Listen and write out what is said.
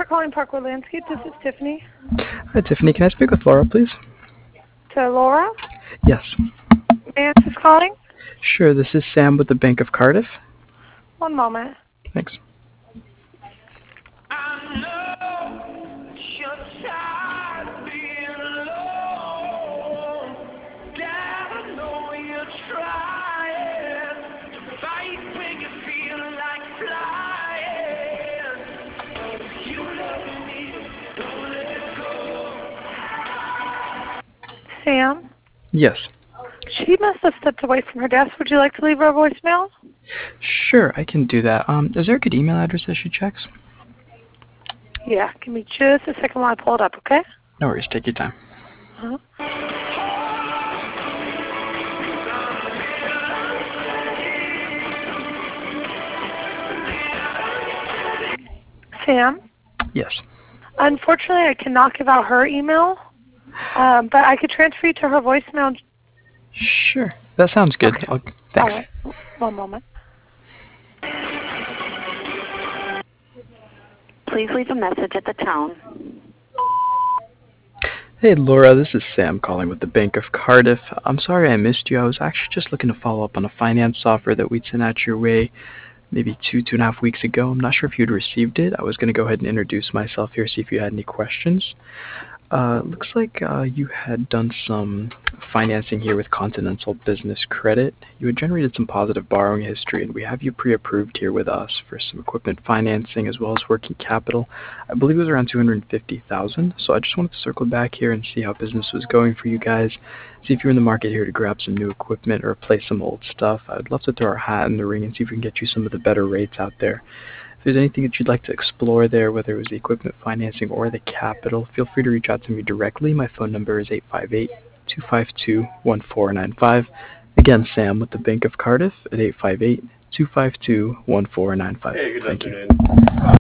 calling Parkwood Landscape. This is Tiffany. Hi, Tiffany. Can I speak with Laura, please? To Laura? Yes. May I ask who's calling? Sure. This is Sam with the Bank of Cardiff. One moment. Thanks. Sam? Yes. She must have stepped away from her desk. Would you like to leave her a voicemail? Sure, I can do that. Is there a good email address that she checks? Yeah, give me just a second while I pull it up, okay? No worries. Take your time. Uh-huh. Sam? Yes. Unfortunately, I cannot give out her email, but I could transfer you to her voicemail. Sure. That sounds good. Okay. Thanks. All right. One moment. Please leave a message at the tone. Hey, Laura. This is Sam calling with the Bank of Cardiff. I'm sorry I missed you. I was actually just looking to follow up on a finance offer that we'd sent out your way maybe 2.5 weeks ago. I'm not sure if you'd received it. I was going to go ahead and introduce myself here, see if you had any questions. Looks like you had done some financing here with Continental Business Credit. You had generated some positive borrowing history, and we have you pre-approved here with us for some equipment financing as well as working capital. I believe it was around $250,000. So I just wanted to circle back here and see how business was going for you guys. See if you're in the market here to grab some new equipment or replace some old stuff. I'd love to throw our hat in the ring and see if we can get you some of the better rates out there. If there's anything that you'd like to explore there, whether it was the equipment financing or the capital, feel free to reach out to me directly. My phone number is 858-252-1495. Again, Sam with the Bank of Cardiff at 858-252-1495. Hey, good Thank you. afternoon.